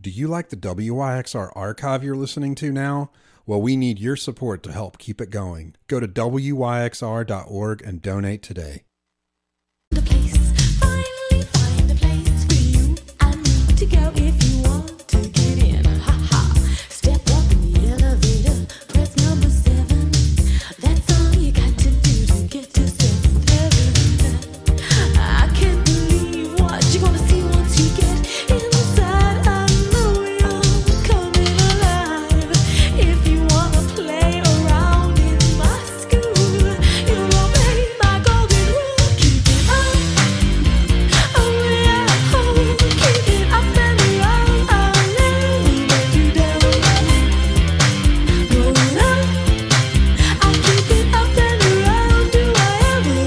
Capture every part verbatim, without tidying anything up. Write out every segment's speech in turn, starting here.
Do you like the W Y X R archive you're listening to now? Well, we need your support to help keep it going. Go to W Y X R dot org and donate today. The place, finally find the place for you. I need to go if you want to get in. Ha ha. Step up in the elevator, press number seven. That's all you got to do to get to seventh heaven. I can't believe what you're gonna see once you get inside. I know you're coming alive. If you wanna play around in my school, you'll obey my golden rule. Keep it up, oh yeah, oh, keep it up and around. I'll never let you down. Roll it up, I'll keep it up and around. Do I ever?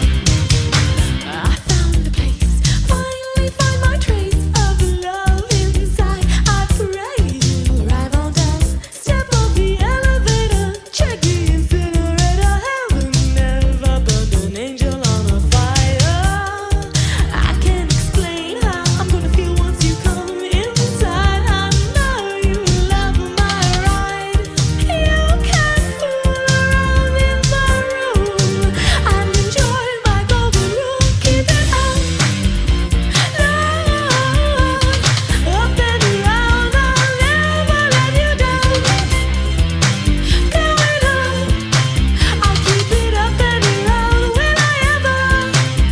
I found a place, finally find my trace of love inside. I pray you'll arrive on time. Step off the elevator, check the incinerator. Heaven never burned an angel on a fire. I can't explain how I'm gonna feel once you come inside. I know you love my ride. You can fool around in my room and enjoy my golden rule. Keep it up, up and around. I'll never let you down. Going up, I'll keep it up and around. Will I ever?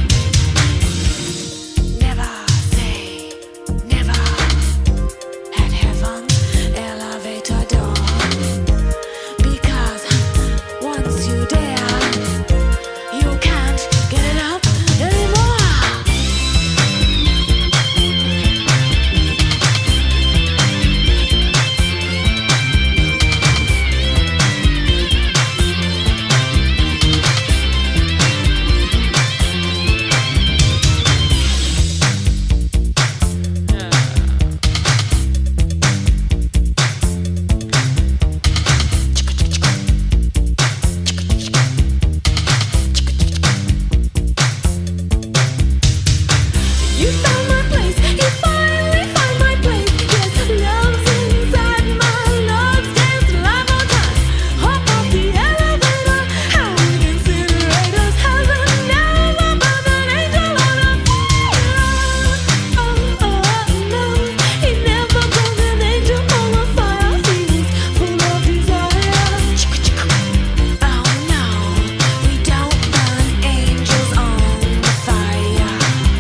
Never say never at heaven's elevator door, because once you dare, you can't get it up anymore. You found my place, you finally find my place. Yes, love's inside my lungs, dance live on time. Hop off the elevator, howling incinerators. Heaven never burned an angel on a fire. Oh, oh, no, he never burned an angel on a fire. He was full of desire. Oh no, we don't burn angels on the fire.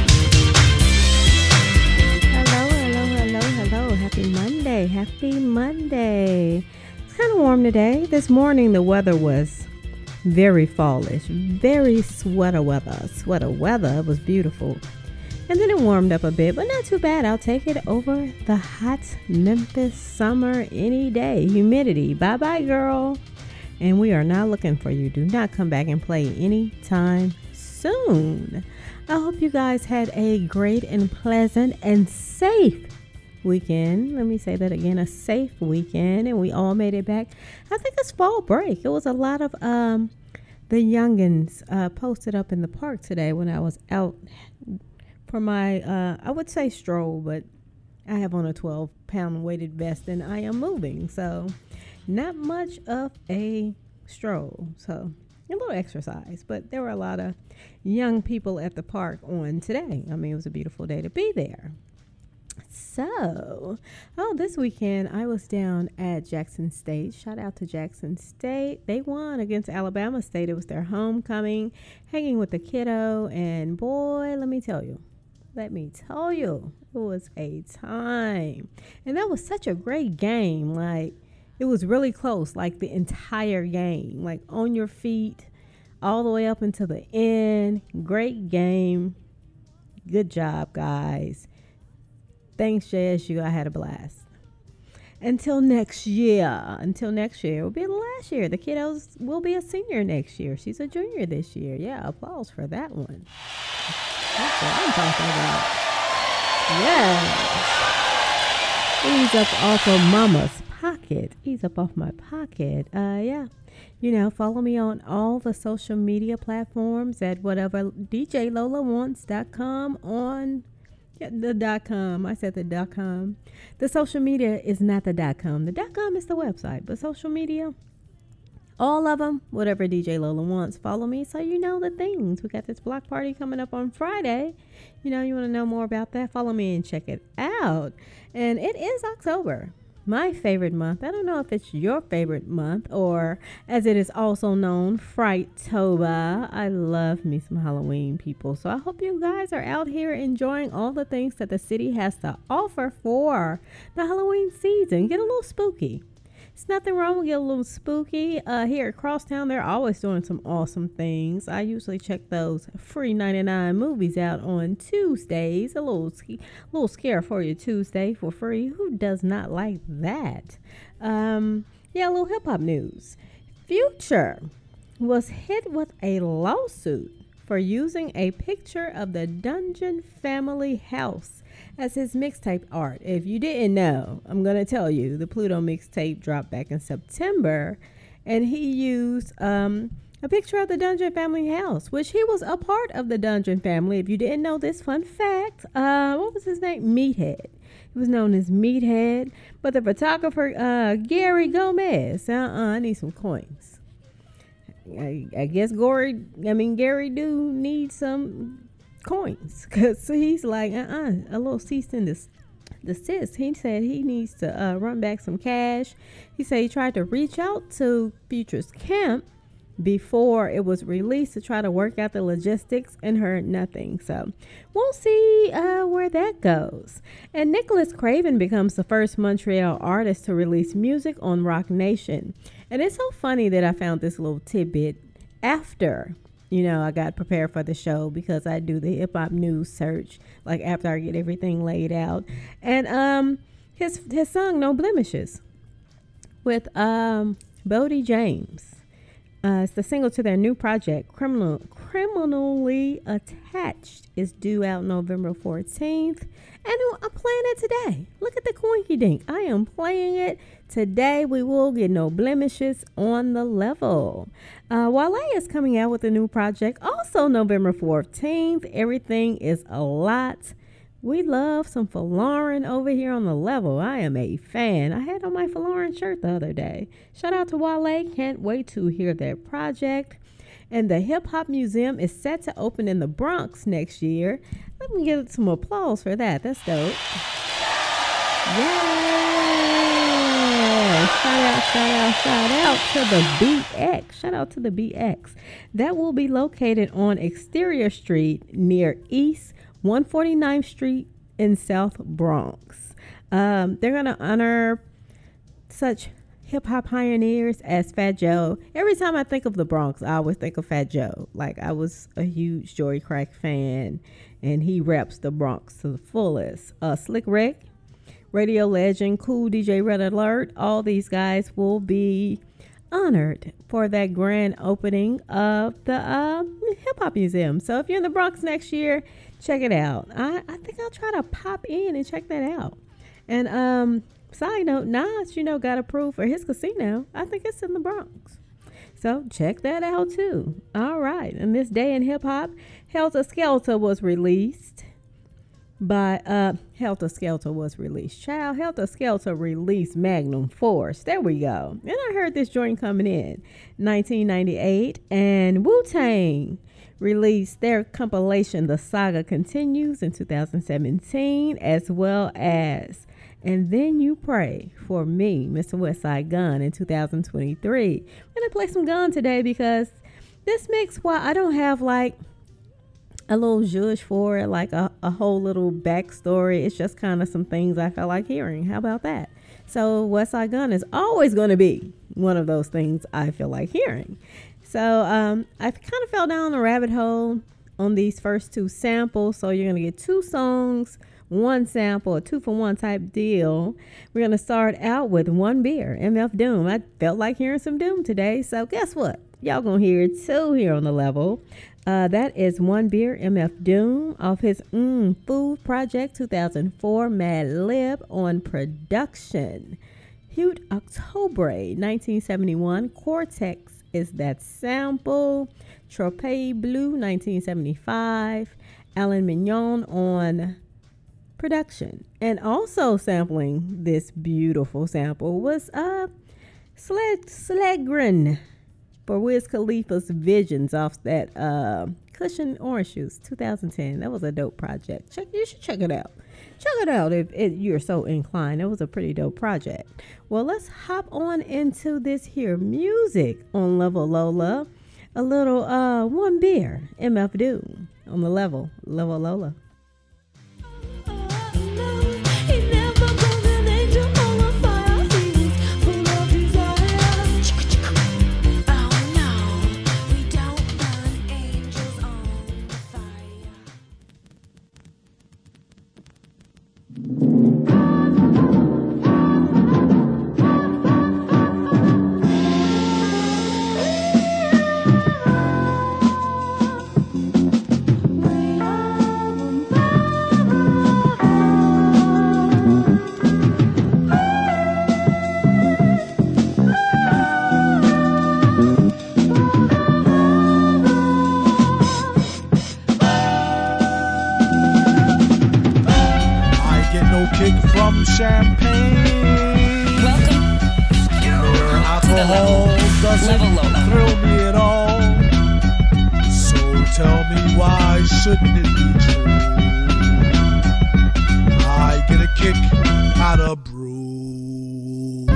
Hello, hello, hello, hello. Happy Monday. Happy Monday. It's kind of warm today. This morning the weather was very fallish, very sweater weather. Sweater weather. It was beautiful. And then it warmed up a bit, but not too bad. I'll take it over the hot Memphis summer any day. Humidity. Bye-bye, girl. And we are not looking for you. Do not come back and play anytime soon. I hope you guys had a great and pleasant and safe weekend. Let me say that again, a safe weekend, and we all made it back. I think it's fall break. It was a lot of um the youngins uh posted up in the park today when I was out for my uh I would say stroll, but I have on a twelve pound weighted vest and I am moving, so not much of a stroll, so a little exercise. But there were a lot of young people at the park on today. I mean, it was a beautiful day to be there. So, oh, this weekend I was down at Jackson State. Shout out to Jackson State. They won against Alabama State. It was their homecoming, hanging with the kiddo. And boy, let me tell you, let me tell you, it was a time. And that was such a great game. Like, it was really close, like the entire game, like on your feet all the way up until the end. Great game. Good job, guys. Thanks, J S U. I had a blast. Until next year. Until next year. It will be the last year. The kiddos will be a senior next year. She's a junior this year. Yeah, applause for that one. That's what I'm talking about. Yeah. Ease up off of mama's pocket. Ease up off my pocket. Uh, yeah. You know, follow me on all the social media platforms at whatever D J Lola Wants dot com on Yeah, the dot com. I said the dot com. The social media is not the dot com. The dot com is the website, but social media, all of them, whatever D J Lola wants. Follow me so you know the things. We got this block party coming up on Friday. You know, you want to know more about that? Follow me and check it out. And it is October, my favorite month. I don't know if it's your favorite month, or as it is also known, Frighttober. I love me some Halloween, people. So I hope you guys are out here enjoying all the things that the city has to offer for the Halloween season. Get a little spooky. It's nothing wrong with getting a little spooky. Uh, here at Crosstown, they're always doing some awesome things. I usually check those free ninety-nine movies out on Tuesdays. A little, sk- little scare for you Tuesday for free. Who does not like that? Um, yeah, a little hip hop news. Future was hit with a lawsuit for using a picture of the Dungeon family house as his mixtape art. If you didn't know, I'm going to tell you, the Pluto mixtape dropped back in September, and he used um, a picture of the Dungeon family house, which he was a part of the Dungeon family. If you didn't know this fun fact, uh, what was his name? Meathead. He was known as Meathead, but the photographer, uh, Gary Gomez, uh-uh, I need some coins. I, I guess Gory, I mean, Gary do need some coins, because he's like, uh-uh, a little cease and des- desist. He said he needs to uh, run back some cash. He said he tried to reach out to Future's camp before it was released to try to work out the logistics, and heard nothing. So we'll see uh, where that goes. And Nicholas Craven becomes the first Montreal artist to release music on Rock Nation. And it's so funny that I found this little tidbit after, you know, I got prepared for the show, because I do the hip hop news search, like after I get everything laid out. And um, his his song No Blemishes with um, Bodie James. Uh, it's the single to their new project, Criminal, Criminally Attached, is due out November fourteenth. And I'm playing it today. Look at the coinky dink. I am playing it today. We will get No Blemishes on the level. Uh, Wale is coming out with a new project, also November fourteenth. Everything is a lot. We love some Falarin over here on the level. I am a fan. I had on my Falarin shirt the other day. Shout out to Wale. Can't wait to hear their project. And the Hip Hop Museum is set to open in the Bronx next year. Let me get some applause for that. That's dope. Yeah. Shout out, shout out, shout out to the B X. Shout out to the B X. That will be located on Exterior Street near East one forty-ninth Street in South Bronx. Um, they're going to honor such hip-hop pioneers as Fat Joe. Every time I think of the Bronx, I always think of Fat Joe. Like, I was a huge Joey Crack fan, and he reps the Bronx to the fullest. Uh, Slick Rick, radio legend, Cool D J Red Alert, all these guys will be honored for that grand opening of the uh, Hip-Hop Museum. So if you're in the Bronx next year, check it out. I, I think I'll try to pop in and check that out. And um, side note, Nas, you know, got approved for his casino. I think it's in the Bronx. So check that out too. All right. And this day in hip hop, Helter Skelter was released by uh Helter Skelter was released. Child, Helter Skelter released Magnum Force. There we go. And I heard this joint coming in nineteen ninety-eight, and Wu-Tang released their compilation The Saga Continues in two thousand seventeen, as well as And Then You Pray for Me, Mister Westside Gunn, in two thousand twenty-three. I'm going to play some Gunn today, because this mix, while I don't have like a little zhuzh for it, like a, a whole little backstory, it's just kind of some things I felt like hearing. How about that? So Westside Gunn is always going to be one of those things I feel like hearing. So um, I kind of fell down a rabbit hole on these first two samples. So you're going to get two songs, one sample, a two for one type deal. We're going to start out with One Beer, M F Doom. I felt like hearing some Doom today. So guess what? Y'all going to hear it too here on the level. Uh, that is One Beer, M F Doom, off his mm, Food Project two thousand four, Mad Lib on production. Hute Octobre, nineteen seventy-one, Cortex is that sample. Trope Blue, nineteen seventy-five, Alan Mignon on production. And also sampling this beautiful sample was uh, Sled Sledgren for Wiz Khalifa's Visions off that uh, Cushion Orange Juice two thousand ten. That was a dope project. Check, you should check it out. Check it out if, if you're so inclined. It was a pretty dope project. Well, let's hop on into this here music on Level Lola. A little uh, One Beer, M F Doom on the level, Level Lola. Champagne. Welcome alcohol doesn't thrill me at all. So tell me, why shouldn't it be true? I get a kick out of brew.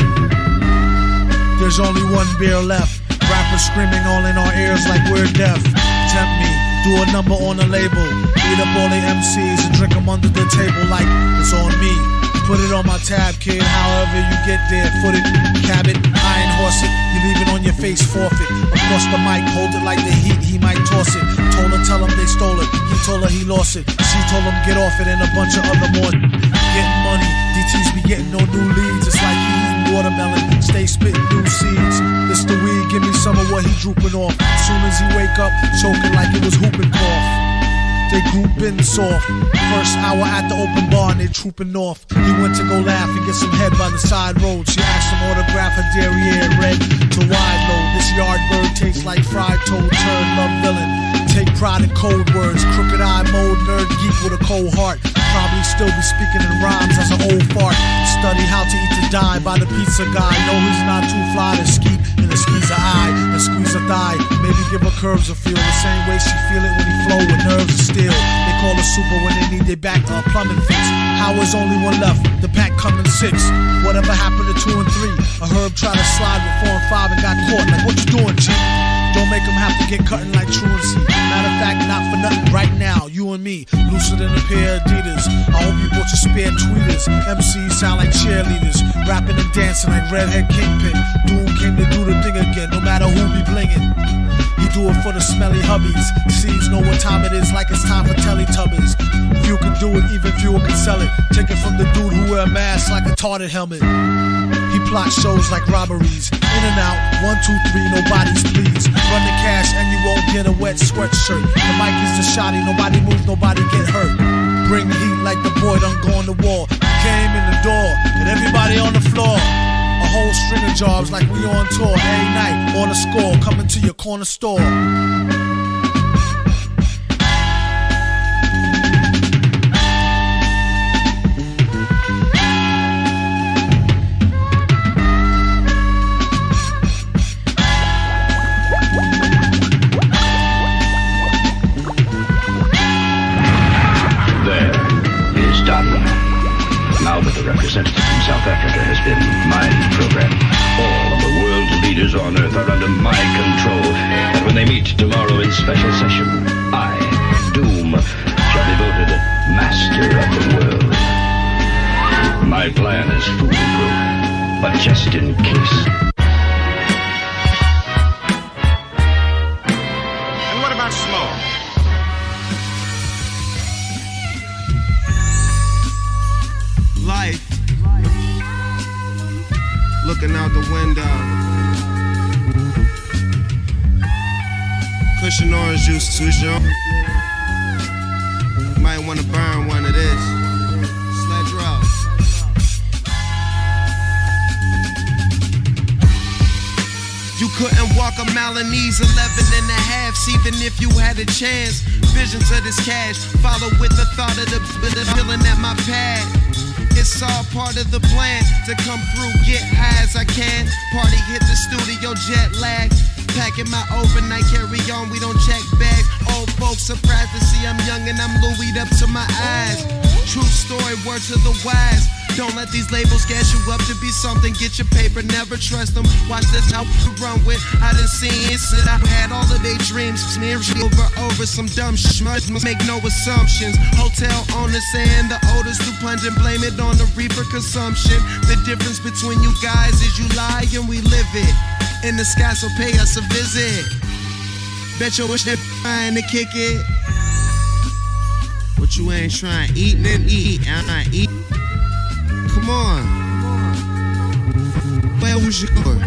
There's only one beer left. Rappers screaming all in our ears like we're deaf. Tempt me, do a number on a label. Beat up all the M Cs and drink them under the table like it's on me. Put it on my tab, kid, however you get there. Foot it, cab it, iron horse it. You leave it on your face, forfeit. Across the mic, hold it like the heat, he might toss it. Told her, tell him they stole it. He told her he lost it. She told him get off it and a bunch of other more. Getting money, D Ts be getting no new leads. It's like he eating watermelon, stay spitting new seeds. It's the weed, give me some of what he drooping off. Soon as he wake up, choking like it was whooping cough. They groupin' soft. First hour at the open bar and they trooping off. He went to go laugh and get some head by the side road. She asked him autograph her derriere red to wide load. This yard bird tastes like fried toad, turd, love villain. Take pride in code words. Crooked eye mode, nerd geek with a cold heart. Probably still be speaking in rhymes as an old fart. Study how to eat to die by the pizza guy. No, he's not too fly to skeet in a squeeze a eye, and squeeze a thigh. Maybe give her curves a feel the same way she feel it when he flow with nerves of steel. They call her super when they need their back uh, plumbing fix. Howard's only one left, the pack coming six. Whatever happened to two and three? A herb tried to slide with four and five and got caught. Like what you doing, G? Don't make them have to get cutting like truancy. Matter of fact, not for nothing right now, you and me, looser than a pair of Adidas. I hope you bought your spare tweeters. M Cs sound like cheerleaders, rapping and dancing like Redhead Kingpin. Doom came to do the thing again, no matter who be blingin'. He do it for the smelly hubbies. Seeds know what time it is, like it's time for Teletubbies. Few can do it, even fewer can sell it. Take it from the dude who wear a mask like a tarted helmet. He plot shows like robberies. In and out, one, two, three, nobody's pleased. Run the cash and you won't get a wet sweatshirt. The mic is the shotty, nobody moves, nobody get hurt. Bring heat like the boy done go on the wall. He came in the door and everybody on the floor. A whole string of jobs like we on tour. Every night, on a score, coming to your corner store. Representative from South Africa has been mind programmed. All of the world's leaders on Earth are under my control. And when they meet tomorrow in special session, I, Doom, shall be voted master of the world. My plan is foolproof, but just in case. And what about smoke? Life, looking out the window. Cushion orange juice, switch on. Might wanna burn one of this. Sledge roll. You couldn't walk Mark a Malinese, eleven and a half, even if you had a chance. Visions of this cash, follow with the thought of the, the feeling at my pad. It's all part of the plan to come through, get high as I can. Party, hit the studio, jet lag. Packing my overnight carry on, we don't check bags. Old folks surprised to see I'm young and I'm Louis'd up to my eyes. True story, word to the wise. Don't let these labels gas you up to be something. Get your paper, never trust them. Watch this how we run with. I done seen it, said I had all of their dreams. Smear over over some dumb schmutz. Make no assumptions. Hotel owners saying the odor's too pungent. Blame it on the reefer consumption. The difference between you guys is you lie and we live it. In the sky, so pay us a visit. Bet you wish they're trying to kick it. What you ain't trying, eat and eat, I'm not eating. Come on. Where was you going?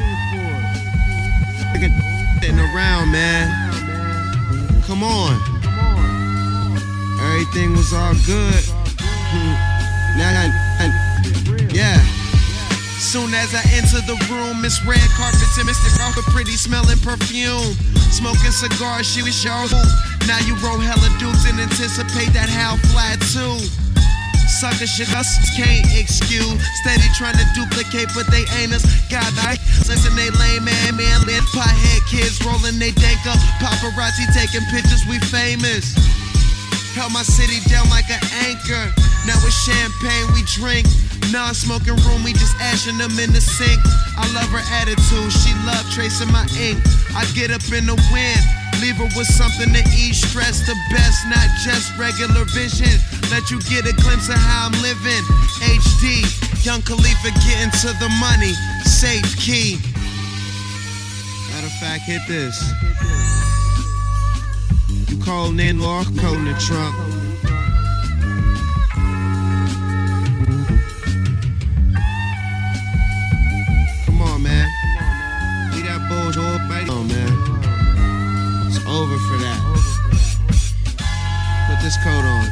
Sitting around, man. Come on. Everything was all good. Now, I, yeah. Soon as I enter the room, Miss Red Carpets and Mister Rocker pretty smelling perfume. Smoking cigars, she was your hoop. Now you roll hella dukes and anticipate that how fly too. Sucker shit us can't excuse. Steady trying to duplicate, but they ain't us. God, I listen, they lame man, man, lit pothead kids rolling they dank up. Paparazzi taking pictures, we famous. Held my city down like an anchor. Now it's champagne we drink. Non-smoking room, we just ashing them in the sink. I love her attitude, she love tracing my ink. I get up in the wind, leave her with something to ease stress. The best, not just regular vision. Let you get a glimpse of how I'm living. H D, Young Khalifa getting to the money. Safe key. Matter of fact, hit this. You calling in or calling the trunk? Man, leave that bullshit all right on, man. It's over for that. Put this coat on.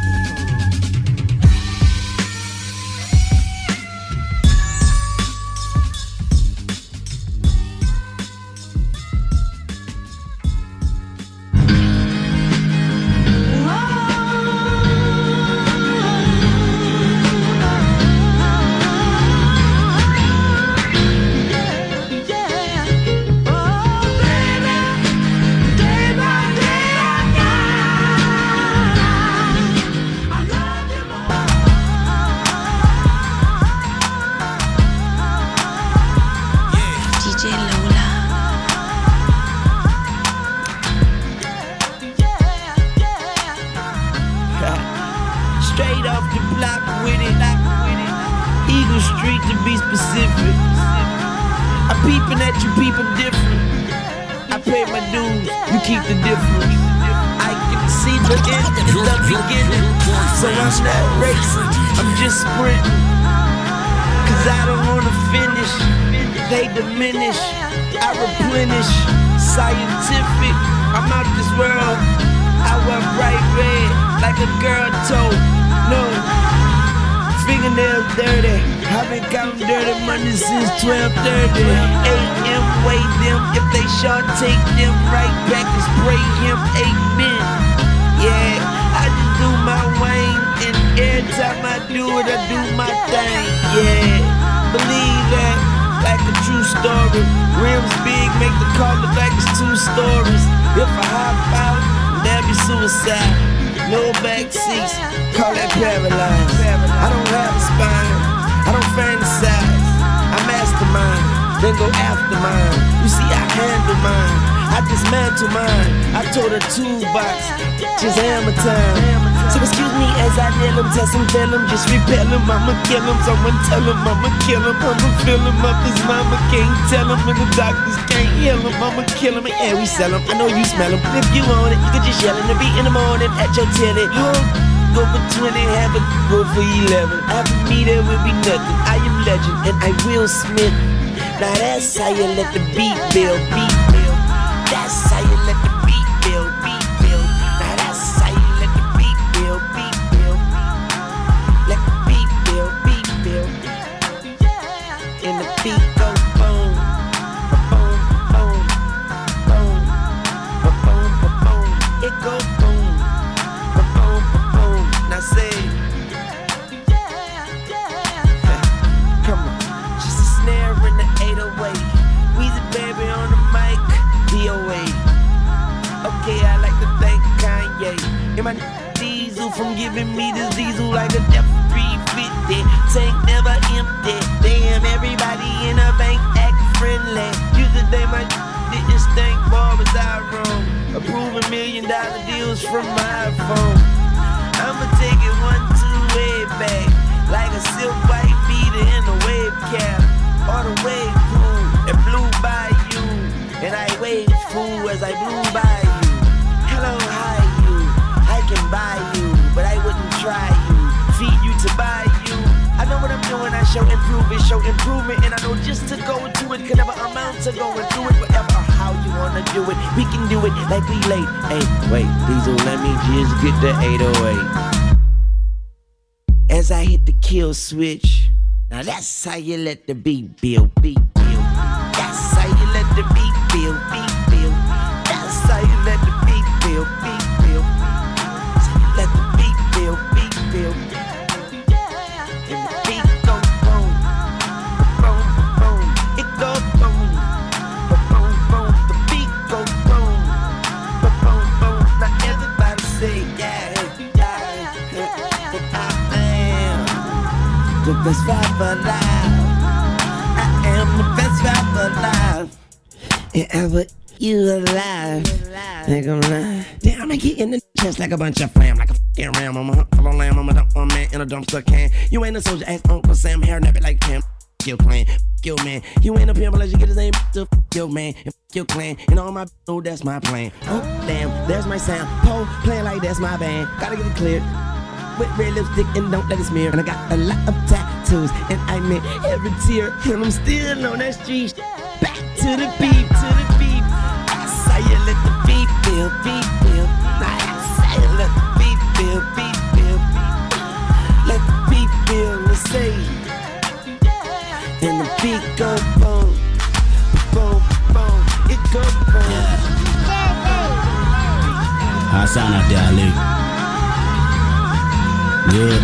Scientific, I'm out this world. I wear bright red like a girl told. No, fingernails dirty. I've been counting dirty money since twelve thirty A M Weigh them, if they short take them right back and spray him. Amen. Yeah, I just do my Wayne, and every time I do it, I do my thing. Yeah, believe that. Like a true story. Rims big, make the car look like it's two stories. If I hop out, that'd be suicide. No back seats, call that paralyzed. I don't have a spine, I don't fantasize. I mastermind, then go after mine. You see, I handle mine, I dismantle mine. I told her toolbox, just hammer time. So excuse me as I nail him, test him, tell him, just repel him. I'ma kill him, someone tell him, I'ma kill him. I'ma fill him up, his mama can't tell him, and the doctors can't heal him. I'ma kill him, and yeah, we sell him. I know you smell him. If you want it, you can just yell in the beat in the morning at your tenant. Go for twenty, have a go for eleven. After me, there will be nothing. I am legend, and I will Smith. Now that's how you let the beat build, beat build. That's how you let the beat build, beat build. Now that's how you let the beat build, beat build. Let the beat build, beat build. And the beat go boom, boom, boom. And my diesel from giving me this diesel like a F three fifty. Tank never empty. Damn, everybody in a bank act friendly. Use the day my didn't stink, boy, was I wrong. Approving million dollar deals from my phone. I'ma take it one, two, way back. Like a silk white beater in a wave cap. Or the wave pool that blew by you. And I waved fool as I blew by you. Hello, hi you. I can buy you, but I wouldn't try you. Feed you to buy you. I know what I'm doing, I show improvement, show improvement. And I know just to go into it can never amount to going through it. Whatever or how you wanna do it, we can do it like we late. Hey, wait, Diesel, let me just get the eight oh eight. As I hit the kill switch, now that's how you let the beat build, beat build. That's how you let the beat build, beat build. That's how you let the beat build, beat build. Let the beat build, beat build. And the beat go boom, boom, boom. It go boom, boom, boom. The beat go boom, boom, boom. Now everybody say yeah, yeah, yeah. I am the best rapper alive. I am the best rapper alive. And ever you alive. Ain't gonna lie. Damn, I get in the chest like a bunch of flam, like a fucking ram. I'm a hunt full of lamb. I'm a dump one man in a dumpster can. You ain't a soldier, ass Uncle Sam, hair nappy like Pam. Your clan, your man. You ain't a pimp unless you get his name to your man and your clan. And all my oh, that's my plan. Oh damn, there's my sound. Pole playing like that's my band. Gotta get it cleared. With red lipstick and don't let it smear. And I got a lot of tattoos and I meant every tear. And I'm still on that street. Back to the beat, to the beat. That's how you let the beat build, beat build. That's how you let the beat build, beat build. Let the beat build, let's say. And the beat go boom, boom, boom. It go boom. How I sound out there, Ali? Good.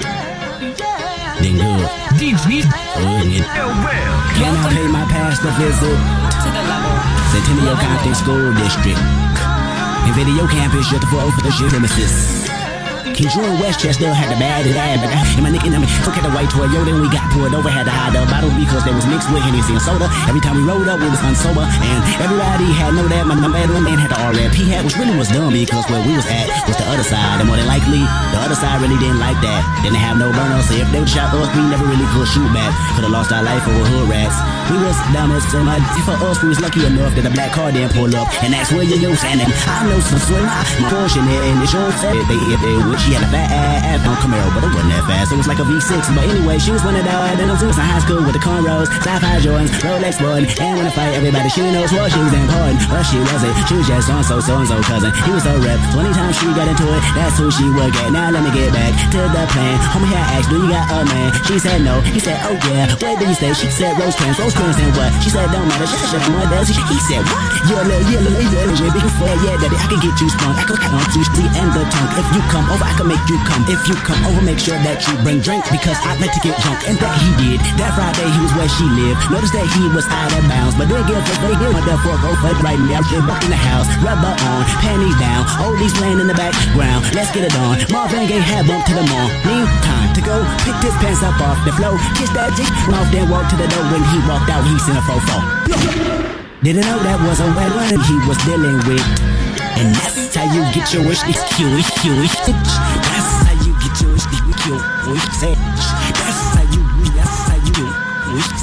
Then good. Good. Can I pay my pastor visit To the level. Centennial Compton School District and video campus just for open the shit premises. King Drew and Westchester had the bad and bad, but I, and my nigga and me took at the white Toyota and we got pulled over, had to hide the bottle because they was mixed with Hennessy and soda. Every time we rolled up, we was unsober, and everybody had know that my number man had the R F P hat, which really was dumb because where we was at was the other side, and more than likely, the other side really didn't like that. Didn't have no burner, so if they would shot us, we never really could shoot back. Could've lost our life over hood rats. We was dumb as so much. For us, we was lucky enough that a black car didn't pull up, and that's where you use. And then I know some swing, my portion there, and the short said they if they would. She had a fat ass on Camaro, but it wasn't that fast. It was like a V six. But anyway, she was one of those. Then I was in high school with the cornrows, sci-fi Jordans, Rolex Jordan, and when I fight everybody, she knows what she was important. But she wasn't. She was just on so so and so cousin. He was so rep. So anytime she got into it, that's who she would get. Now let me get back to the plan. Homie here asked, do you got a man? She said no. He said, oh yeah. Where did you stay? She said Rose Crans. Rose Crans and what? She said don't matter. Shut shut what does he? He said what? You're a little, you're a little, you're a little big for yeah, daddy. I can get you sprung. I can I want you see and the tongue. If you come over, I can make you come. If you come over, make sure that you bring drink because I like to get drunk. And that he did. That Friday he was where she lived. Notice that he was out of bounds, but they give us they give what the fuck go for it right now. She back in the house, rubber on, panties down, oldies playing in the background. Let's get it on. Marvin Gaye had bump to the mall. Need time to go pick his pants up off the floor, kiss that dick, off then walk to the door. When he walked out, he sent a fofo. Didn't know that was a wet one he was dealing with. And that's how you get your wish, it's cute, it's cute, it's cute. That's how you get your wish, it's cute, it's cute. That's how you, that's how you do, wish.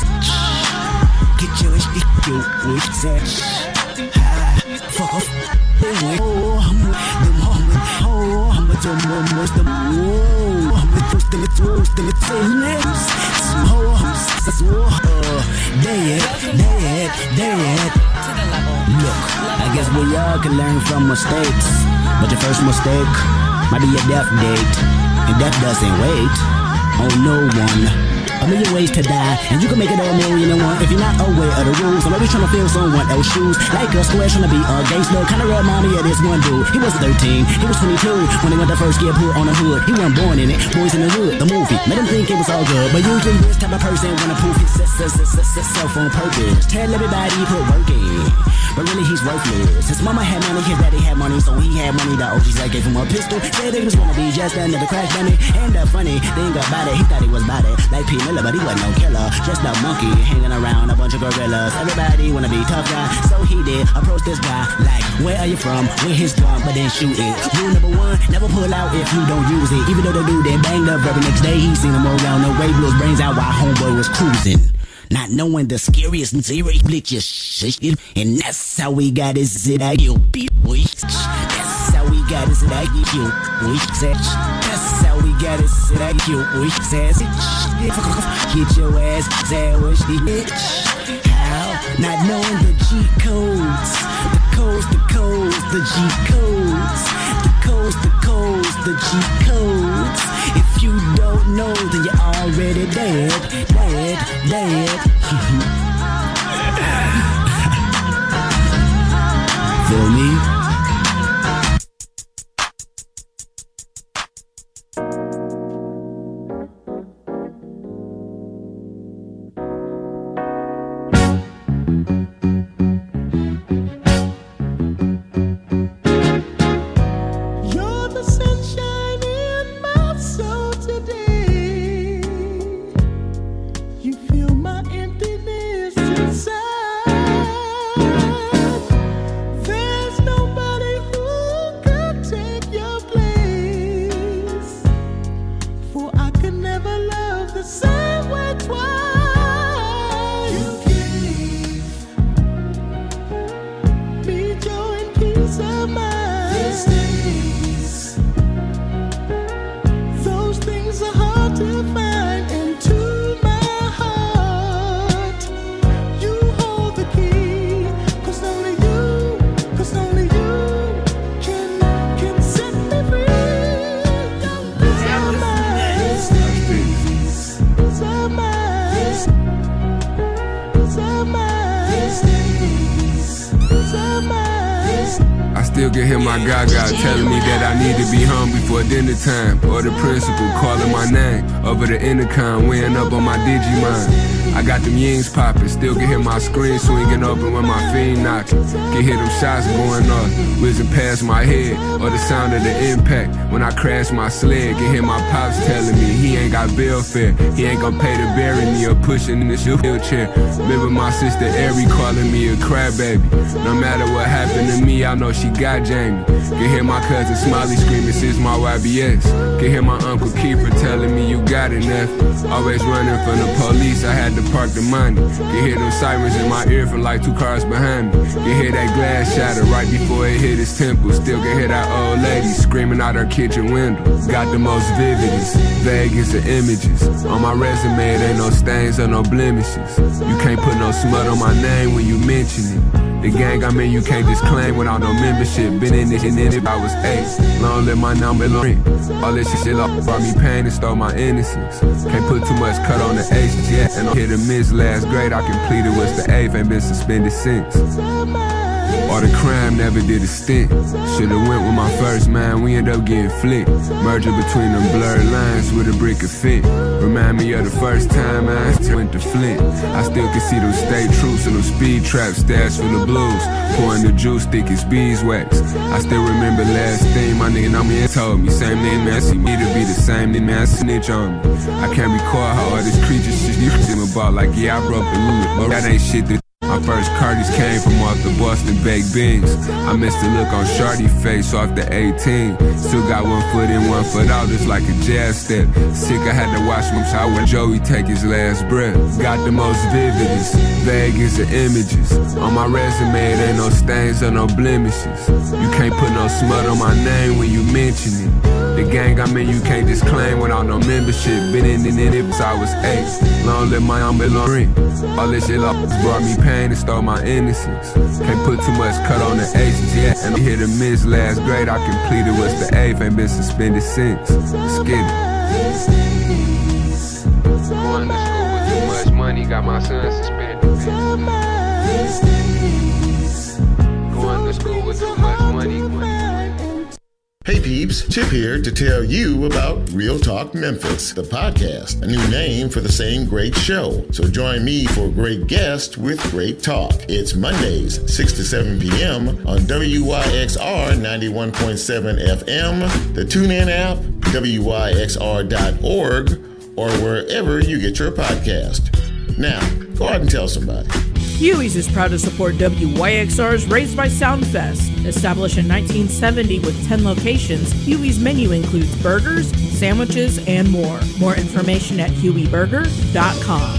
Get your wish, it's cute, it's cute. Fuck off. Oh, I'm the moment. Oh, I'm the moment. The oh, I'm the first thing it's worst thing it's names. Oh, I'm so dead, dead, dead. To the level. Look, I guess we all can learn from mistakes, but your first mistake might be your death date, and death doesn't wait on no one. a million ways to die, and you can make it a million and one if you're not aware of the rules. I'm always trying to fill someone else's shoes, like a square trying to be a gangster. Kinda remind me of this one dude. He was thirteen, he was twenty-two when they went to first get put on the hood. He wasn't born in it. Boys in the Hood, the movie, made him think it was all good. But usually this type of person wanna prove himself on purpose. Tell everybody he put work in, but really he's worthless. His mama had money, his daddy had money, so he had money. The O Gs like gave him a pistol. Said he was gonna be just another crash dummy. And the funny thing about it, he thought he was about it, like P. Miller, but he wasn't no killer. Just a monkey hanging around a bunch of gorillas. Everybody wanna be tough guy, so he did approach this guy like, where are you from? Where his gun, but then shoot it. Rule number one, never pull out if you don't use it. Even though the dude then banged up every next day, he seen him around the way, blew his brains out while homeboy was cruising. Not knowing the scariest and serious split your shit, and that's how we got his shit out you bitch. That's how we got his shit out you bitch. That's how we got his shit out you bitch. Get your ass sandwich, bitch. How? Not knowing the G codes, the codes, the codes, the G codes, the codes, the codes, the G codes. If you don't know, then you're already dead, dead, dead. Feel me? Gaga telling me that I need to be home before dinner time, or the principal calling my name over the intercom, weighing up on my Digimon. I got them yings poppin', still can hear my screen swinging open when my fiend knockin'. Can hear them shots going off, whizzing past my head, or the sound of the impact when I crash my sled. Can hear my pops telling me he ain't got bill fare, he ain't gon' pay to bury me or pushing in this wheelchair. Remember my sister Ari calling me a crybaby. No matter what happened to me, I know she got Jamie. Can hear my cousin Smiley screaming since my Y B S. Can hear my uncle Keeper telling me you got enough. Always running from the police, I had to park the money. Can hear them sirens in my ear from like two cars behind me. Can hear that glass shatter right before it hit his temple. Still can hear that old lady screaming out her kitchen window. Got the most vividest, vaguest of images. On my resume it ain't no stains or no blemishes. You can't put no smut on my name when you mention it. The gang I'm in, you can't just claim without no membership. Been in this and in it, I was eight. Long live my number, long. All this shit brought me pain and stole my innocence. Can't put too much cut on the H yet. And I hit a miss last grade, I completed what's the eighth, ain't been suspended since. All the crime never did a stint. Should've went with my first man, we end up getting flicked. Merger between them blurred lines with a brick of fit. Remind me of the first time I went to Flint. I still can see them state troops and them speed traps stashed for the blues. Pouring the juice thick as beeswax. I still remember last thing my nigga on me told me. Same name man, see me to be the same nigga man, snitch on me. I can't recall how all this creature shit you him about. Like yeah, I broke the rule, but that ain't shit that. My first Cardi's came from off the Boston baked beans. I missed the look on Shorty face off the eighteen. Still got one foot in, one foot out, it's like a jazz step. Sick, I had to watch my shot when Joey take his last breath. Got the most vividest, vaguest of images. On my resume it ain't no stains or no blemishes. You can't put no smut on my name when you mention it. The gang I'm in, you can't just claim without no membership. Been in it, in it since I was eight. Long live my umbrella ring. All this shit up brought me pain and stole my innocence. Can't put too much cut on the H's yet. And I hit a miss last grade, I completed what's the eighth, ain't been suspended since. Let's get it. Going to school. much money, got my son suspended. Going to school with too much money. Hey peeps, Chip here to tell you about Real Talk Memphis, the podcast, a new name for the same great show. So join me for great guests with great talk. It's Mondays, six to seven p.m. on W Y X R ninety-one point seven F M, the TuneIn app, W Y X R dot org, or wherever you get your podcast. Now, go out and tell somebody. Huey's is proud to support W Y X R's Raised by Sound Fest. Established in nineteen seventy with ten locations, Huey's menu includes burgers, sandwiches, and more. More information at huey burger dot com.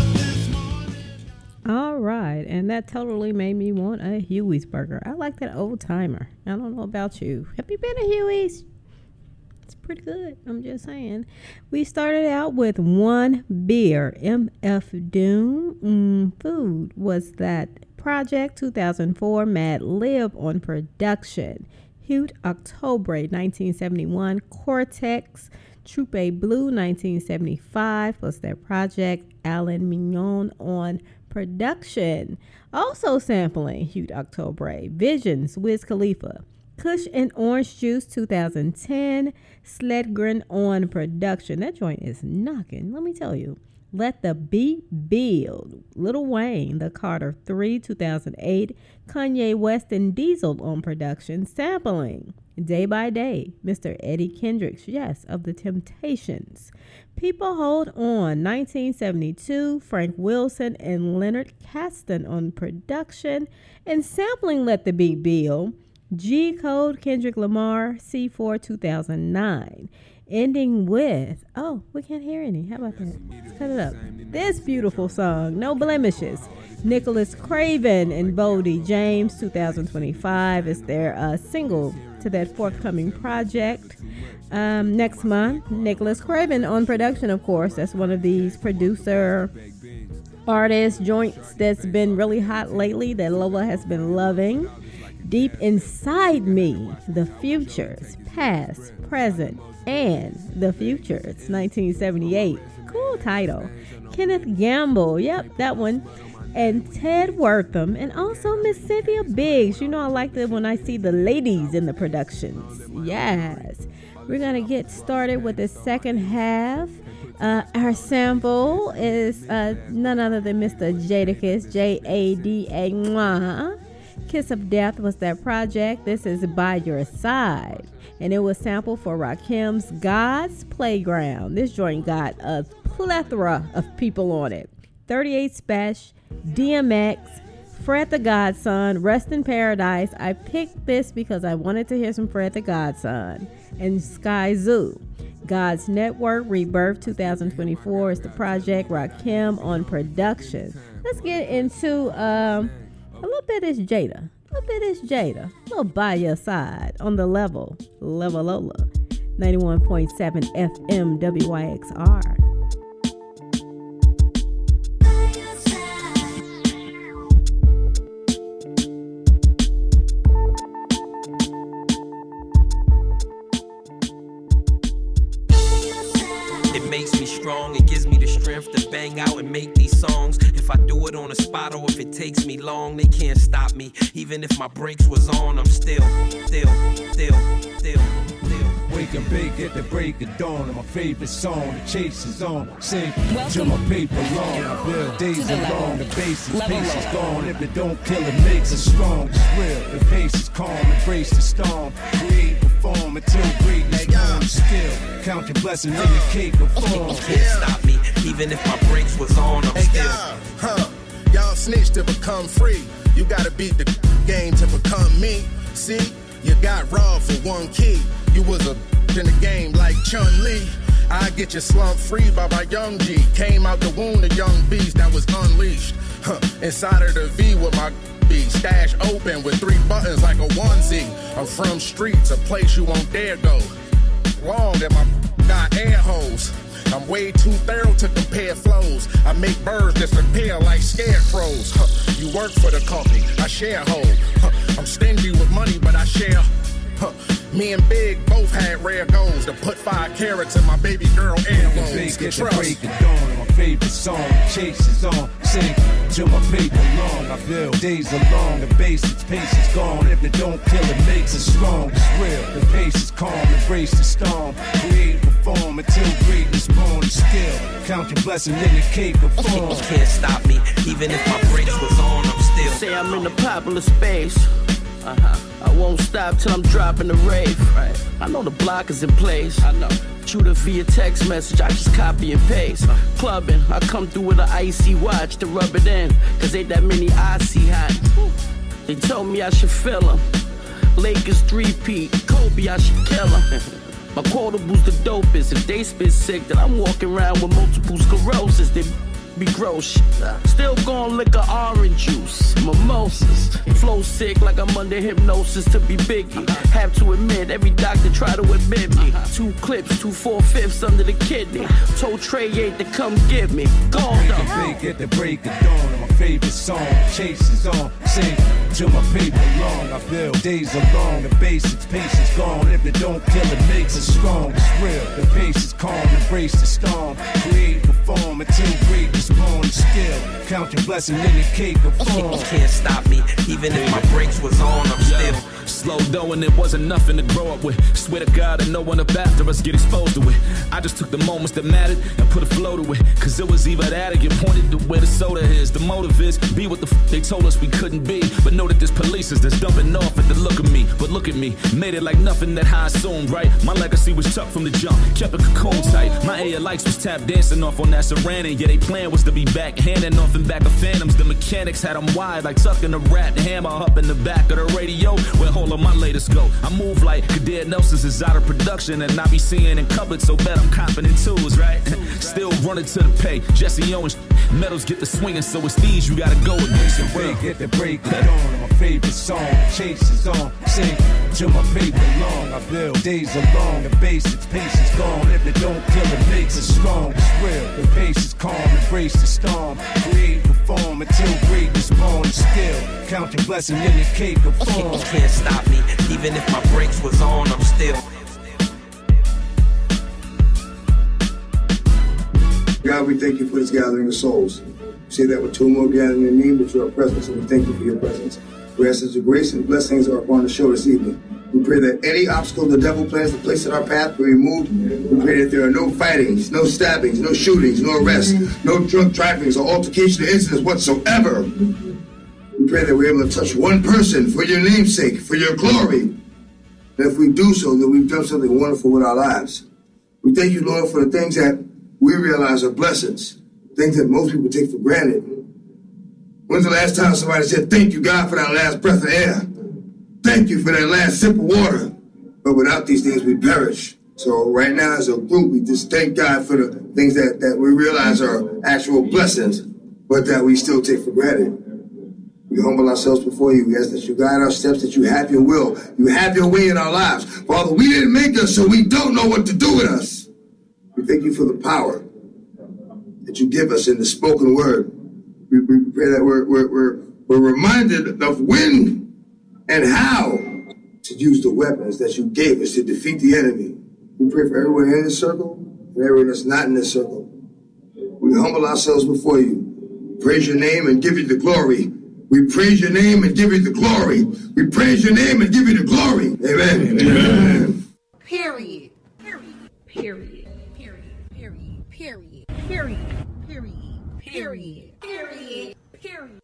All right, and that totally made me want a Huey's burger. I like that old timer. I don't know about you. Have you been to Huey's? It's pretty good. I'm just saying. We started out with one beer. M F Doom mm, Food was that project. two thousand four. Mad Lib on production. Hute Octobre nineteen seventy-one. Cortex. Troupe Blue nineteen seventy-five was their project. Alan Mignon on production. Also sampling Hute Octobre. Visions. Wiz Khalifa. Kush and Orange Juice two thousand ten. Sledgren on production. That joint is knocking. Let me tell you. Let the Beat Build. Lil Wayne, The Carter three, two thousand eight. Kanye West and Diesel on production. Sampling. Day by Day. Mister Eddie Kendricks, yes, of The Temptations. People Hold On, nineteen seventy-two. Frank Wilson and Leonard Caston on production. And sampling Let the Beat Build. G Code, Kendrick Lamar, C four, two thousand nine. Ending with, oh, we can't hear any. How about that? Let's cut it up. This beautiful song, No Blemishes. Nicholas Craven and Bodie James, two thousand twenty-five is their uh, single to that forthcoming project. Um, next month, Nicholas Craven on production, of course. That's one of these producer artist joints that's been really hot lately that Lola has been loving. Deep Inside Me, The Futures, Past, Present, and The Futures, nineteen seventy-eight. Cool title. Kenneth Gamble, yep, that one. And Ted Wortham, and also Miss Cynthia Biggs. You know I like it when I see the ladies in the productions. Yes. We're going to get started with the second half. Uh, our sample is uh, none other than Mister Jadakiss, J A D A, mwah. Kiss of Death was that project. This is By Your Side. And it was sampled for Rakim's God's Playground. This joint got a plethora of people on it. thirty-eight Special, D M X, Fred the Godson, Rest in Paradise. I picked this because I wanted to hear some Fred the Godson. And Sky Zoo. God's Network, Rebirth two thousand twenty-four is the project. Rakim on production. Let's get into... Um, A little bit is Jada. A little bit is Jada. A little By Your Side on the level. Level Lola. ninety-one point seven F M W Y X R. It makes me strong. It gives me the strength to bang out and make these songs. If I do it on a spot or if it takes me long, they can't stop me. Even if my brakes was on, I'm still, still, still, still, still. Wake and bake at the break of dawn. And my favorite song, The Chase is on. Sing Welcome to my paper long. I build days the along. level. The bass is Level pace is up. gone. If it don't kill, it makes it strong. It's real. The pace is calm. Embrace the storm. Create, perform until greatness comes. Still count your blessings in the cake of form. Can't stop me. Even if my brakes was on, I'm Hey, still. y'all, huh? Y'all snitch to become free. You gotta beat the game to become me. See, you got robbed for one key. You was a in the game like Chun-Li. I get you slump free by my young G. Came out the womb, a young beast that was unleashed. Huh. Inside of the V with my B. Stash open with three buttons like a onesie. I'm from streets, a place you won't dare go. Wrong that my got air holes. I'm way too thorough to compare flows. I make birds disappear like scarecrows. Huh. You work for the company, I share whole. Huh. I'm stingy with money, but I share. Huh. Me and Big both had rare goals to put five carats in my baby girl earlobes. Get the Trust. break of dawn on my favorite song. Chase is on, sing till my paper long. I build days are long, the basics, pace is gone. If they don't kill it, makes it strong. It's real, the pace is calm, embrace the storm. Create, perform until greatness born. Skill, count your blessing in the cake of form. You can't stop me, even if my brakes was on, I'm still. Say I'm in the popular space. Uh-huh. I won't stop till I'm dropping the rave. Right. I know the block is in place. I know. Shoot it via text message, I just copy and paste. Uh. Clubbing, I come through with an icy watch to rub it in. Cause ain't that many I see hot. They told me I should fill them. Lakers three-peat, Kobe, I should kill him. My quotable's the dopest. If they spit sick, then I'm walking around with multiple sclerosis. They be gross. Still gon' lick a orange juice, mimosas. Flow sick like I'm under hypnosis to be Biggie. Have to admit, every doctor try to admit me. Two clips, two four-fifths under the kidney. Told Trey eight to come get me. Gone though. Get the break of dawn on my favorite song. Chase is on, sing till my paper long. I build days are long, the basics, pace is gone. If they don't kill it, makes it strong. It's real, the pace is calm, embrace the storm. Create, perform until greatness born. Skill, count your blessing in the cake of form. You can't stop me, even if my brakes was on, I'm still. Slow dough and it wasn't nothing to grow up with. Swear to God that no one up after us get exposed to it. I just took the moments that mattered and put a flow to it. Cause it was either that or get pointed to where the soda is. The motive is, be what the f they told us we couldn't be. But know that there's police that's dumping off at the look of me. But look at me, made it like nothing that I assumed, right? My legacy was tucked from the jump, kept a cocoon tight. My A L likes was tap dancing off on that Serrano. Yeah, they plan was to be back, handing off in back of Phantoms. The mechanics had them wide, like tucking a rat hammer up in the back of the radio. Where all of my latest go. I move like Kadir Nelson's is out of production, and I be seeing in cupboard, so bet I'm copping in twos, right? Still running to the pay. Jesse Owens, medals get the swinging, so it's these you gotta go against. The break, get the break of dawn on my favorite song. Chase is on, sing till my paper long. I build days are long, the basics, pace is gone. If they don't kill it, makes it strong. It's real, the pace is calm, embrace the storm. Create, perform until greatness born. Skill, count your blessing in the cake of form. You can't stop me, even if my brakes was on, I'm still. God, we thank you for this gathering of souls. We say that with two more gathering in need, but you are present, so we thank you for your presence. We ask that your grace and blessings are upon the show this evening. We pray that any obstacle the devil plans to place in our path be removed. We pray that there are no fightings, no stabbings, no shootings, no arrests, no drunk drivings or altercation or incidents whatsoever. We pray that we're able to touch one person for your name's sake, for your glory. And if we do so, then we've done something wonderful with our lives. We thank you, Lord, for the things that we realize are blessings, things that most people take for granted. When's the last time somebody said, thank you, God, for that last breath of air? Thank you for that last sip of water. But without these things, we perish. So right now, as a group, we just thank God for the things that, that we realize are actual blessings, but that we still take for granted. We humble ourselves before you. We ask that you guide our steps, that you have your will. You have your way in our lives. Father, we didn't make us, so we don't know what to do with us. We thank you for the power that you give us in the spoken word. We, we pray that we're, we're, we're, we're reminded of when and how to use the weapons that you gave us to defeat the enemy. We pray for everyone in this circle and everyone that's not in this circle. We humble ourselves before you. Praise your name and give you the glory. We praise your name and give you the glory. We praise your name and give you the glory. Amen. Amen. Period. Period. Period. Period. Period. Period. Period. Period. Period. Period. Period.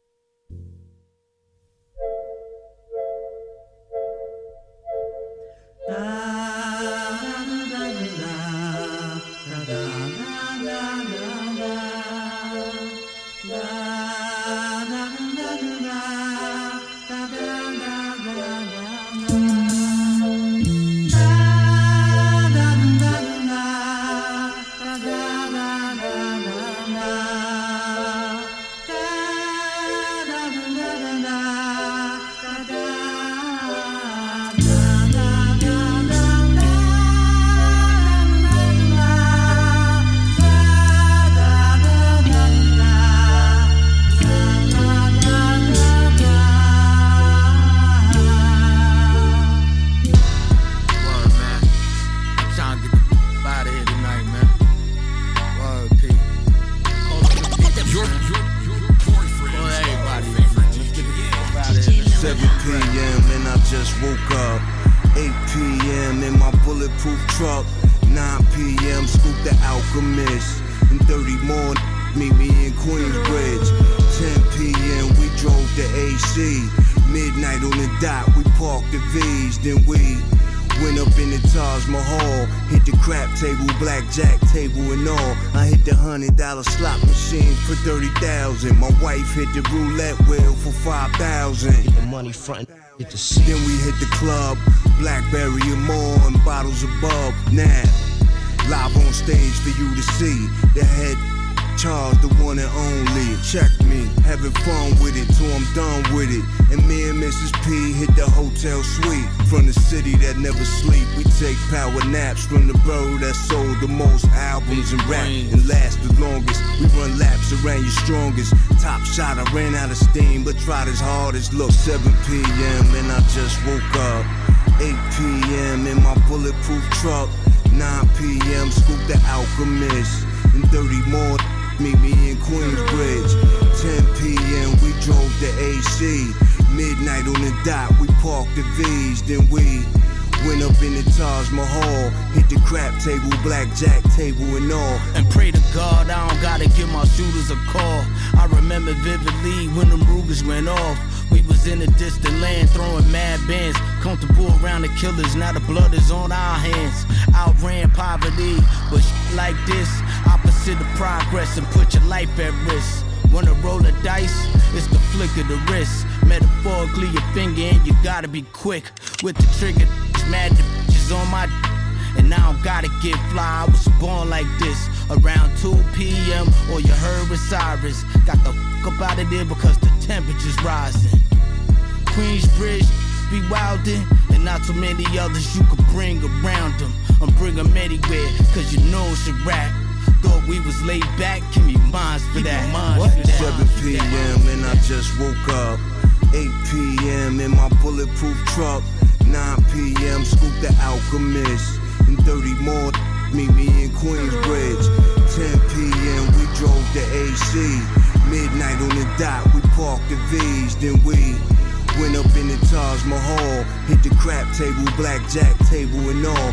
p.m. and I just woke up. eight p.m. in my bulletproof truck. nine p.m. scoop the Alchemist. And thirty more meet me in Queensbridge. ten p.m. we drove to A C. Midnight on the dot, we parked the V's. Then we went up in the Taj Mahal. Hit the crap table, blackjack table and all. I hit the hundred dollar slot machine for thirty thousand. My wife hit the roulette wheel for five thousand. Get the money front, hit the seat. Then we hit the club, Blackberry and more, and bottles above. Now, live on stage for you to see. The head Charles, the one and only. Check me, having fun with it till I'm done with it. And me and Missus P hit the hotel suite. From the city that never sleep, we take power naps. From the borough that sold the most albums and rap and last the longest. We run laps around your strongest. Top shot, I ran out of steam, but tried as hard as look. seven p.m. and I just woke up. eight p.m. in my bulletproof truck. nine p.m. scoop the Alchemist. And thirty more meet me in Queensbridge. ten p.m. we drove to A C. Midnight on the dot, we parked the V's. Then we went up in the Taj Mahal. Hit the crap table, blackjack table and all. And pray to God I don't gotta give my shooters a call. I remember vividly when them Rugers went off. We was in a distant land throwing mad bands. Comfortable around the killers, now the blood is on our hands. Outran poverty, but shit like this, opposite of progress and put your life at risk. Wanna roll the dice, it's the flick of the wrist. Metaphorically your finger and you gotta be quick. With the trigger, mad the bitches on my d- and I don't gotta get fly, I was born like this. Around two p.m. or you heard with Cyrus. Got the fuck up out of there because the temperature's rising. Queensbridge be wildin', and not too many others you could bring around them. I'm bring them anywhere, cause you know it's a rap. Thought we was laid back, give me minds for that. What? seven p.m. and I just woke up. eight p.m. in my bulletproof truck. nine p.m. scoop the Alchemist. And thirty more meet me in Queensbridge. ten p.m. we drove to A C. Midnight on the dot, we parked the V's. Then we went up in the Taj Mahal. Hit the crap table, blackjack table and all.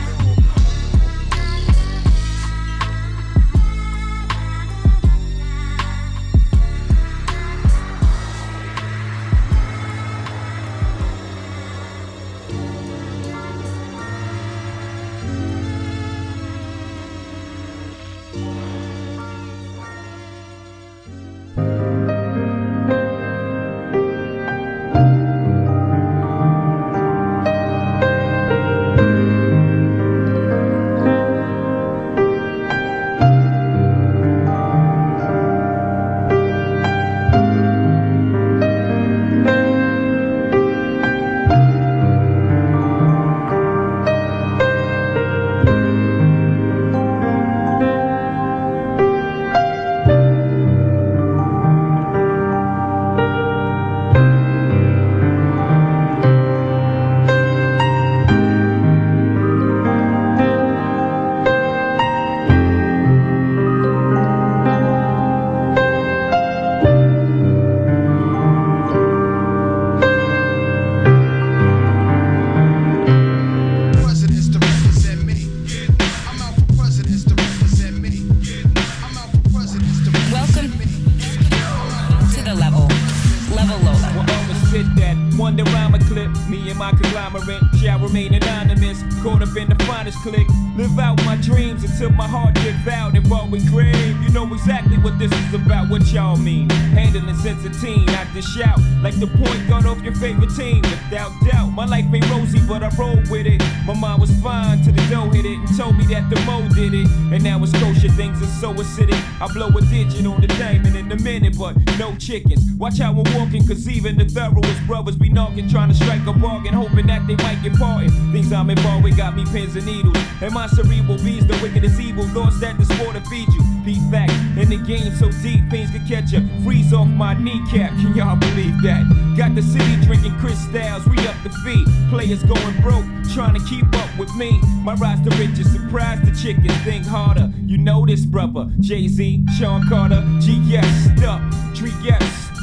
Click. Live out my dreams until my heart gives out and fall with grave. You know exactly what this is about, what y'all mean. Handling sense of teen, not to shout like the point guard off your favorite team. Without doubt, my life ain't rosy, but I roll with it. My mind was fine till the dough hit it and told me that the mo did it. And now it's kosher, things are so acidic. I blow a digit on the diamond in a minute, but no chickens. Watch how I'm walking, cause even the thoroughest brothers be knocking, trying to strike a bargain, hoping that they might get parted. Things I'm involved with got me pins and needles. And my cerebral bees, the wicked is evil. Thoughts that the sport to feed you. Be fact, in the game so deep, fiends could catch ya. Freeze off my kneecap, can y'all believe that? Got the city drinking crystals, re up the fee. Players going broke, trying to keep up with me. My rise to riches, surprise the chickens, think harder. You know this brother, Jay-Z, Sean Carter, G S stuck, Dree S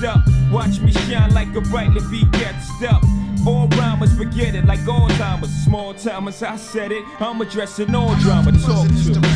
up. Watch me shine like a brightly begets up. All rhymers forget it like Alzheimer's. Small timers, I said it. I'm addressing all drama. Talk to me.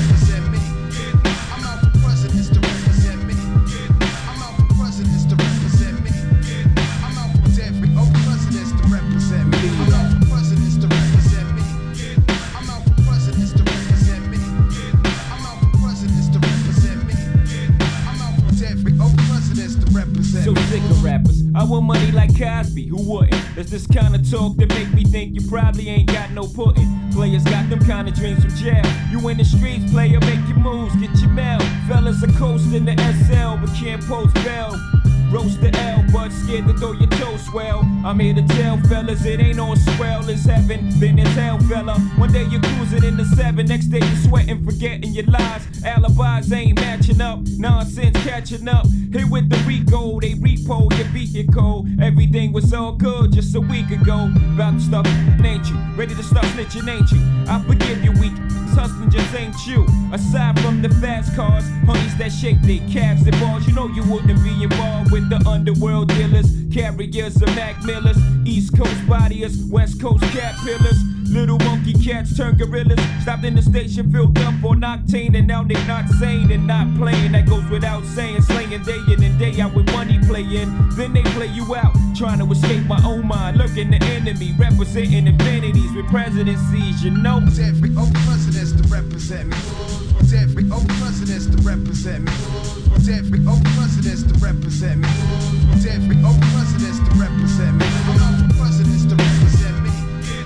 So sick of rappers. I want money like Cosby, who wouldn't? There's this kind of talk that make me think you probably ain't got no pudding. Players got them kind of dreams from jail. You in the streets, player, make your moves, get your mail. Fellas are coasting the S L, but can't post bail. Roast the L, but scared to throw your toe swell. I'm here to tell fellas it ain't all swell. It's heaven, then it's hell, fella. One day you're cruising in the seven, next day you're sweating, forgetting your lies. Alibis ain't matching up, nonsense catching up. Here with the Rico, they repo your vehicle. Everything was all good just a week ago. About to start, ain't you? Ready to start snitching, ain't you? I forgive you, weak. Hustling just ain't you. Aside from the fast cars, honeys that shake their calves and balls, you know you wouldn't be involved with the underworld dealers, carriers of Mac Millers, East Coast bodyers, West Coast cat pillars. Little monkey cats turn gorillas. Stopped in the station, filled up on octane, and now they not sane and not playing. That goes without saying. Slaying day in and day out with money playing. Then they play you out, trying to escape my own mind. Lurking the enemy, representing infinities with presidencies, you know. It's every old presidents to represent me. It's every old presidents to represent me. It's every old presidents to represent me. It's every old presidents to represent me. I'm the presidents to represent me.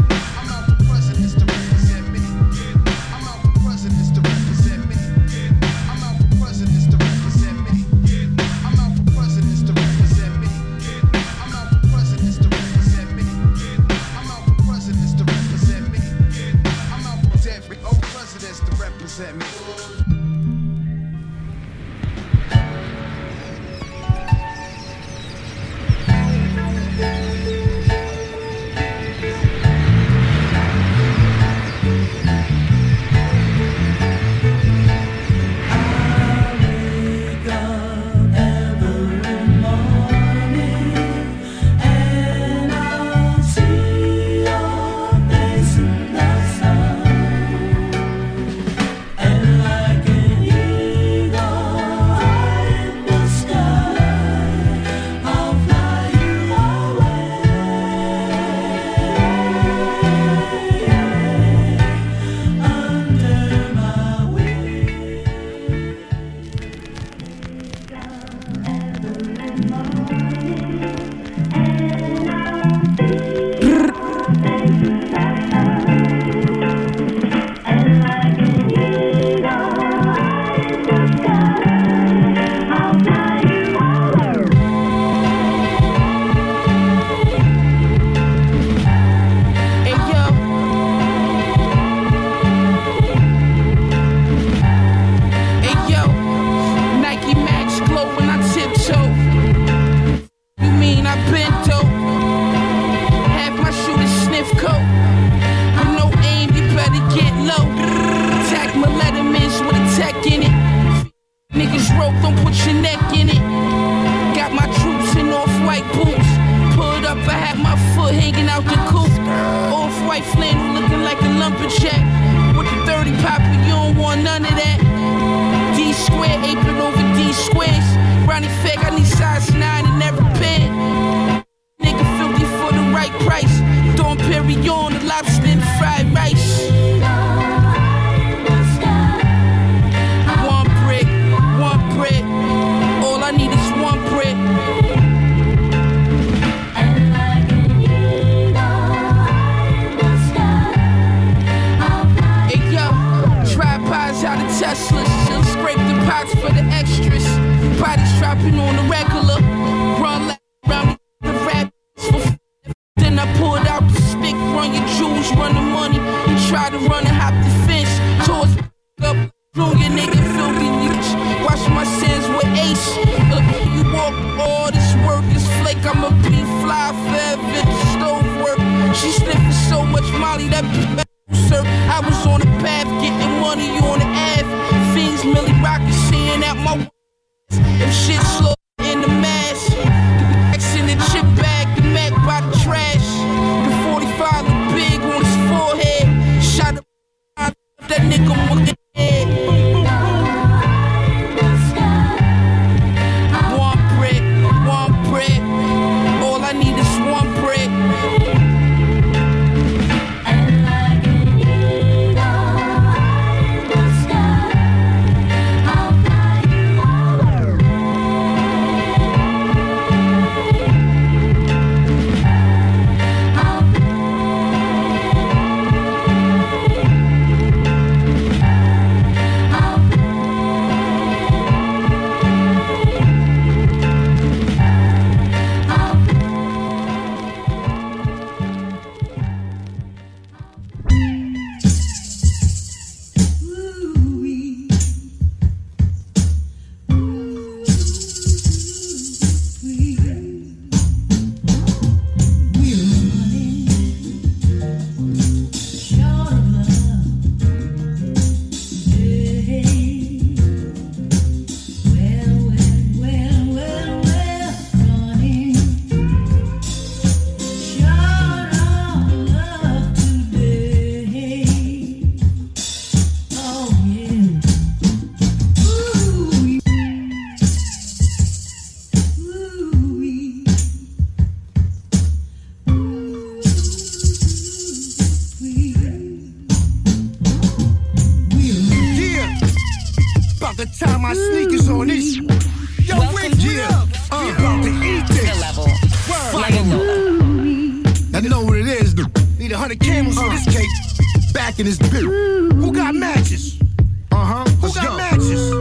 Represent me. hundred camels for this cake. Back in his bit. Who got matches? Uh-huh. Who got matches?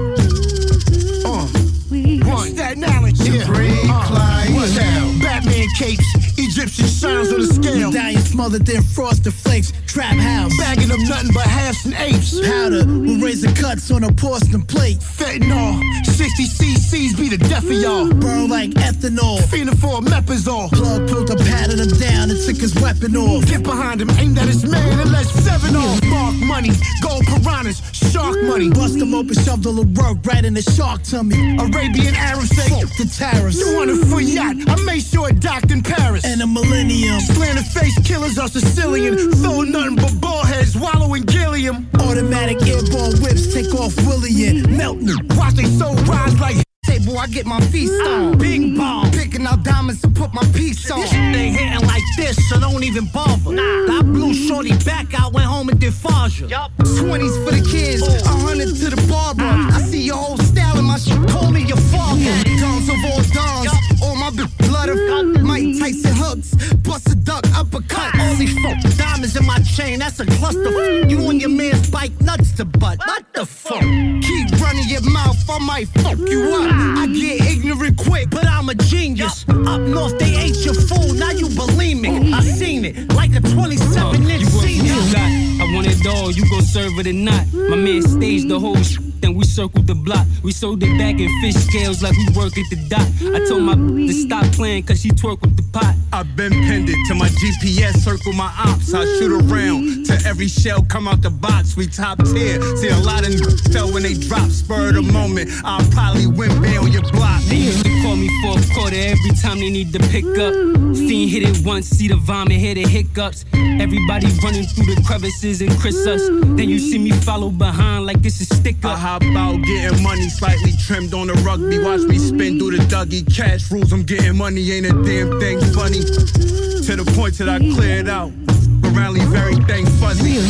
Uh. One. Staten Island. Supreme uh. Clientele. Batman capes. Egyptian shines on the scale. Medallion smothered in frosted flakes. Trap house. Bagging them nothing but halves and apes. Powder with razor cuts on a porcelain plate. Fentanyl. sixty cc's be the death of y'all. Burn like ethanol. Feeling for a mepazole. Plug pulled a patted him down and took his weapon off. Get behind him, aimed at his man and let seven off. Mark money, gold piranhas, shark money. Bust him open, shoved all the work right in the shark tummy. Arabian Arabs say, fuck the tariffs. You want a free yacht? I made sure it docked in Paris. And a millennium. Slanted face killers are Sicilian. Throw nothing but ball heads, wallowing Gilliam. Automatic airborne whips take off William. Melting. Watch they soul rise like table, I get my feast on. Bing bong. Picking out diamonds to put my piece on. This shit ain't hitting like this, so don't even bother. Nah. I blew shorty back out, went home and did Faja. Yup. twenties for the kids, a hundred to the barber. Ah. I see your whole style in my shit, call me your father. Dons of all dons, yep. All my blood of Mike Tyson hooks. Bust a duck, uppercut. Ah. Only fuck diamonds in my chain, that's a cluster. You and your man's bike nuts to butt. What the fuck? Keep running your mouth, I might fuck you up. I get ignorant quick, but I'm a genius. Yep. Up north, they ain't your fool, now you bulimic. I seen it, like a twenty-seven inch senior. I want it all, you gon' serve it or not. My man staged the whole sh**, then we circled the block. We sold it back in fish scales like we work at the dock. I told my b- to stop playing cause she twerk with the pot. I've been pendant to my G P S, circle my ops. I shoot around to every shell come out the box. We top tier, see a lot of n- fell when they drop. Spur of the moment, I'll probably win bail your block. They used to call me fourth quarter every time they need to pick up. Fiend hit it once, see the vomit, hear the hiccups. Everybody running through the crevices and Chris us. Then you see me follow behind like this is stick up. I hop out getting money, slightly trimmed on the rugby. Watch me spin through the Dougie. Cash rules, I'm getting money, ain't a damn thing funny. To the point that I cleared out. Around leave everything fuzzy.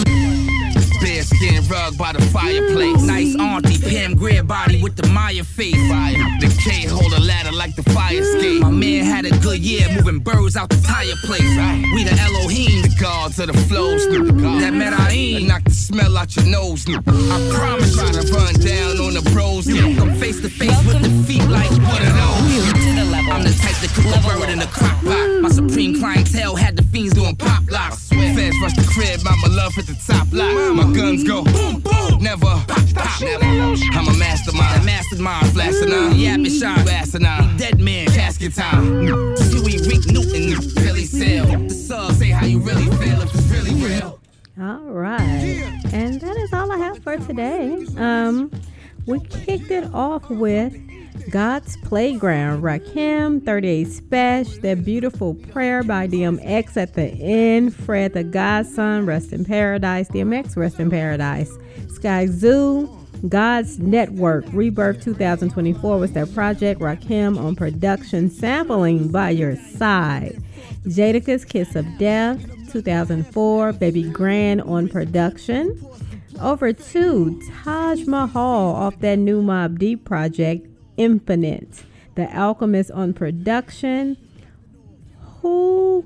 Bearskin rug by the fireplace. Nice auntie, Pam Grier body with the Maya face. Fire. The K hold a ladder like the fire escape. My man had a good year moving birds out the tire place. We the Elohim, the gods of the flows. That Medellin knock the smell out your nose. I promise try to run down on the bros. Come face to face with the feet like one of those. I'm the type that cook a bird in the crock pot. My supreme clientele had the fiends doing pop locks. Fans rush the crib, mama love hit the top lock. My guns go boom, boom, never pop, pop, never. I'm a mastermind, mastermind, flashing on. Yeah, bitch, shine, asinine. Dead man, casket time. Huey, Rick Newton, Billy Sale. The sub, say how you really feel if it's really real. All right. And that is all I have for today. Um, we kicked it off with God's Playground, Rakim, thirty-eight Special, that beautiful prayer by D M X at the end, Fred the Godson, rest in paradise, D M X, rest in paradise, Sky Zoo, God's Network, Rebirth two thousand twenty-four was their project, Rakim on production, sampling by your side, Jadakiss, Kiss of Death, two thousand four, Baby Grand on production, over to Taj Mahal off that new Mobb Deep project, Infinite, The Alchemist on production, Who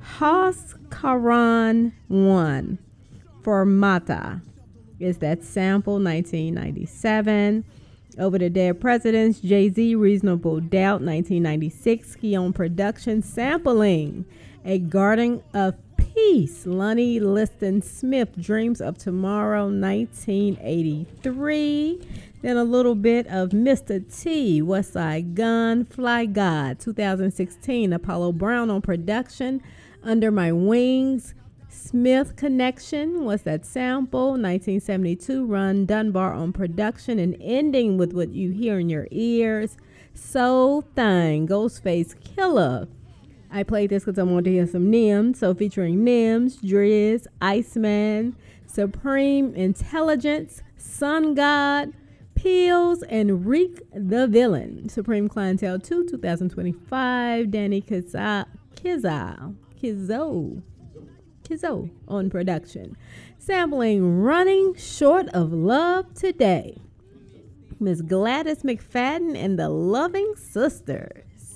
Haskaran one for Mata is that sample, nineteen ninety-seven. Over to Dead Presidents, Jay-Z, Reasonable Doubt, nineteen ninety-six. Ski on production, sampling A Garden of Peace, Lonnie Liston Smith, Dreams of Tomorrow, nineteen eighty-three. Then a little bit of Mister T, West Side Gun, Fly God, two thousand sixteen. Apollo Brown on production, Under My Wings. Smith Connection was that sample, nineteen seventy-two. Run Dunbar on production, and ending with what you hear in your ears, Soul Thing, Ghostface Killer. I played this because I wanted to hear some Nims, so featuring Nims, Driz, Iceman, Supreme Intelligence, Sun God, Pills, and Reek the Villain. Supreme Clientele two, two thousand twenty-five. Danny Kizzo, Kizzo, Kizzo, Kizzo on production. Sampling Running Short of Love Today. Miss Gladys McFadden and the Loving Sisters.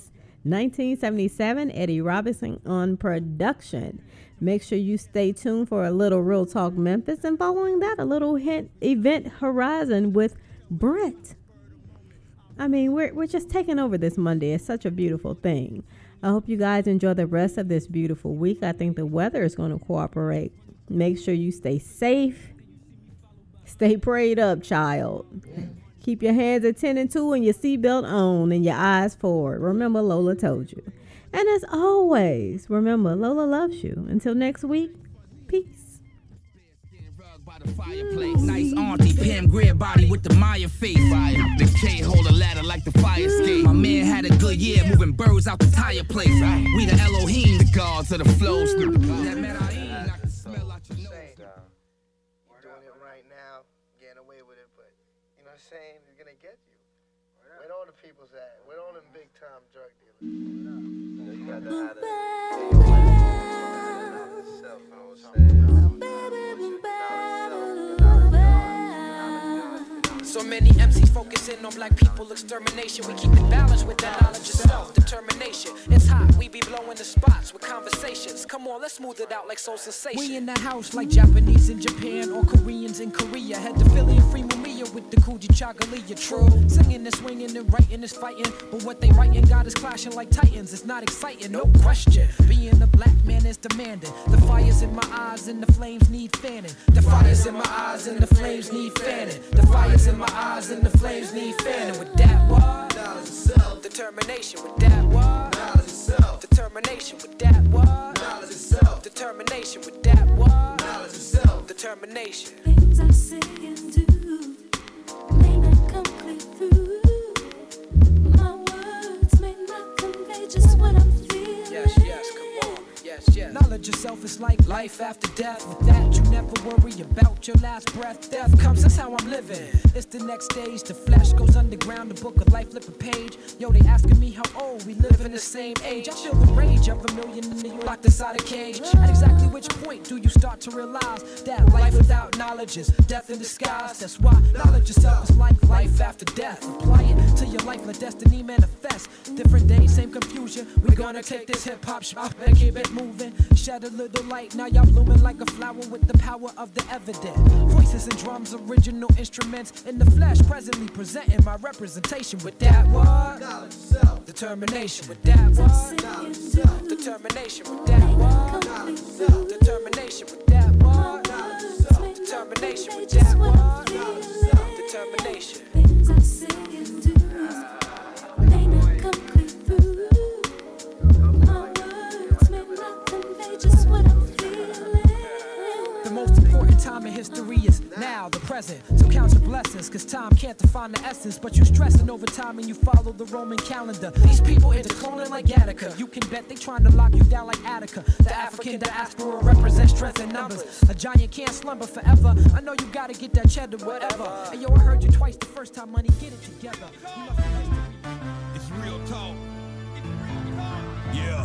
nineteen seventy-seven, Eddie Robinson on production. Make sure you stay tuned for a little Real Talk Memphis, and following that, a little hint Event Horizon with Brent. I mean, we're we're just taking over this Monday. It's such a beautiful thing. I hope you guys enjoy the rest of this beautiful week. I think the weather is going to cooperate. Make sure you stay safe. Stay prayed up, child. Keep your hands attended to and your seatbelt on and your eyes forward. Remember, Lola told you. And as always, remember, Lola loves you. Until next week, peace. Fireplace. Nice auntie, Pam Greer body with the Maya face. Fire. The K hold a ladder like the fire escape. My man had a good year moving birds out the tire place. We the Elohim, the gods of the flows. That Medellin knock the smell out your nose. You're doing it right now, getting away with it, but you know what I'm saying? It's gonna get you. Where all the people's at? Where all them big time drug dealers? You got to have So many M Cs focusing on black people extermination. We keep it balanced with that knowledge of self, determination. It's hot, we be blowing the spots with conversations. Come on, let's smooth it out like soul sensation. We in the house like Japanese in Japan or Koreans in Korea. Head to Philly and free Mamiya with the Kuji Chagalia. True, singing and swinging and writing is fighting, but what they writing got is clashing like titans. It's not exciting, no question. Being a black man is demanding. The fire's in my eyes and the flames need fanning. The fire's in my eyes and the flames need fanning. The fire's in my eyes and the flames need fanning. With that what? Determination. With that what? Determination. With that what? Determination. With that what? Determination. Things I say and do may not come clear through. My words may not convey just what I'm feeling. Yes, yes, come on. Yes, yes. Knowledge yourself is like life after death. With that, you never worry about your last breath. Death comes, that's how I'm living. It's the next stage. The flesh goes underground. The book of life, flip a page. Yo, they asking me how old. We live in the same age. I feel the rage of a million in you locked inside a cage. At exactly which point do you start to realize that life without knowledge is death in disguise? That's why knowledge yourself is like life after death. Apply it to your life, let destiny manifest. Different days, same confusion. We gonna take this hip hop shop and keep it moving. Shed a little light, now y'all blooming like a flower with the power of the evident. Voices and drums, original instruments in the flesh, presently presenting my representation. With that what? Determination. With that what? Determination. With that what? Determination. With that what? Determination. With that what? Determination. Things I say and do may not come clear through. My words may not convey just what I'm feeling. The most important time in history is now, the present. So count your blessings, cause time can't define the essence. But you stressing over time and you follow the Roman calendar. These people into cloning like Attica. You can bet they trying to lock you down like Attica. The African diaspora represents strength in numbers. A giant can't slumber forever. I know you gotta get that cheddar, whatever. And yo, I heard you twice the first time, money, get it together. It's real talk. Yeah.